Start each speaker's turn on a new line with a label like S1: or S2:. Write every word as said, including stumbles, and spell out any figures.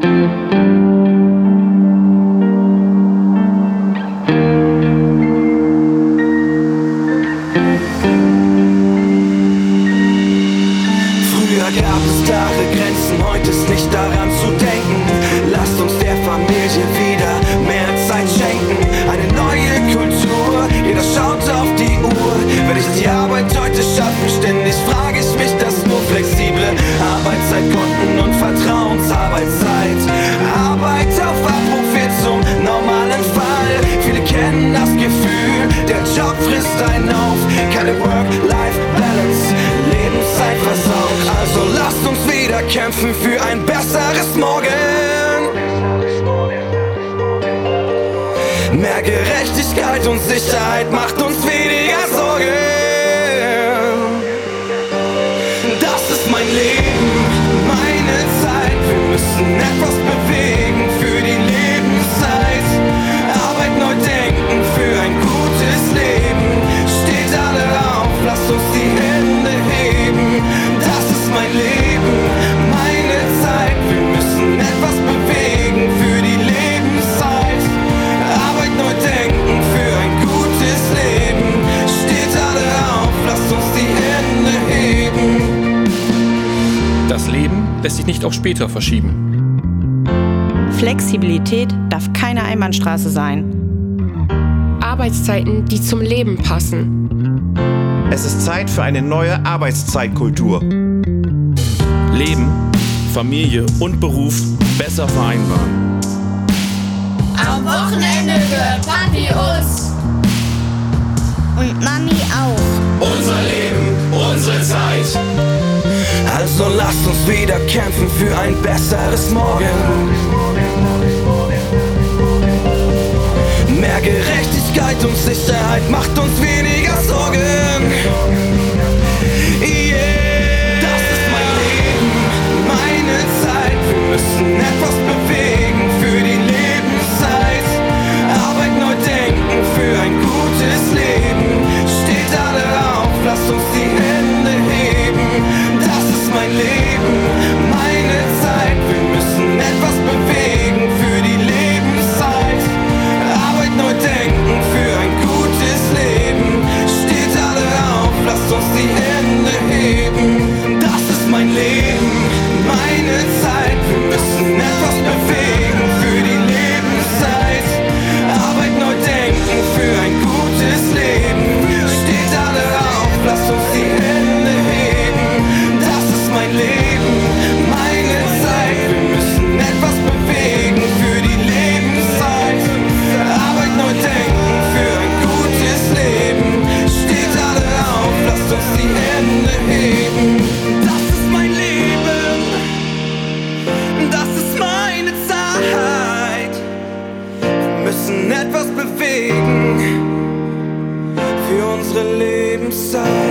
S1: Früher gab es klare Grenzen, heute ist nicht daran zu denken. Lasst uns der Familie wieder mehr Zeit schenken. Eine neue Kultur, jeder schaut auf die Uhr. Werde ich die Arbeit heute schaffen? Ständig frage ich mich das nur. Flexible Arbeitszeitkonten und Vertrauensarbeitszeit. Arbeit auf Abruf wird zum normalen Fall. Viele kennen das Gefühl, der Job frisst einen auf. Keine Work-Life-Balance, Lebenszeit versaut. Also lasst uns wieder kämpfen für ein besseres Morgen. Mehr Gerechtigkeit und Sicherheit macht uns weniger Sorgen. Das ist mein Leben, meine Zeit. Wir müssen etwas bewegen für die Lebenszeit. Arbeit neu denken für ein gutes Leben. Steht alle auf, lasst uns die Hände heben. Das ist mein Leben, meine Zeit. Wir müssen etwas bewegen für die Lebenszeit. Arbeit neu denken für ein gutes Leben. Steht alle auf, lasst uns die Hände heben.
S2: Das Leben lässt sich nicht auf später verschieben.
S3: Flexibilität darf keine Einbahnstraße sein.
S4: Arbeitszeiten, die zum Leben passen.
S5: Es ist Zeit für eine neue Arbeitszeitkultur.
S6: Leben, Familie und Beruf besser vereinbaren.
S7: Am Wochenende gehört Papi uns.
S8: Und Mami auch.
S1: Unser Leben, unsere Zeit. Also lasst uns wieder kämpfen für ein besseres Morgen. Mehr Gerechtigkeit und Sicherheit macht uns weniger Sorgen. Yeah. Das ist mein Leben, meine Zeit. Wir müssen etwas bewegen für die Lebenszeit. Arbeit neu denken für ein gutes Leben. Steht alle auf, lasst uns die Hände heben. Das ist mein Leben, meine Zeit. Wir müssen etwas bewegen für die Lebenszeit. Arbeit neu denken für ein gutes Leben. Steht alle auf, lasst uns die Hände heben. Das ist mein Leben, meine Zeit. Wir müssen etwas bewegen für die Lebenszeit. Arbeit neu denken für ein gutes Leben. Steht alle auf, lasst uns die Hände heben. Das ist mein Leben, meine Zeit. Wir müssen etwas bewegen für die Lebenszeit. Arbeit neu denken für ein gutes Leben. Steht alle auf, lasst uns die Hände heben. Das ist mein Leben, das ist meine Zeit. Wir müssen etwas bewegen für unsere Lebenszeit.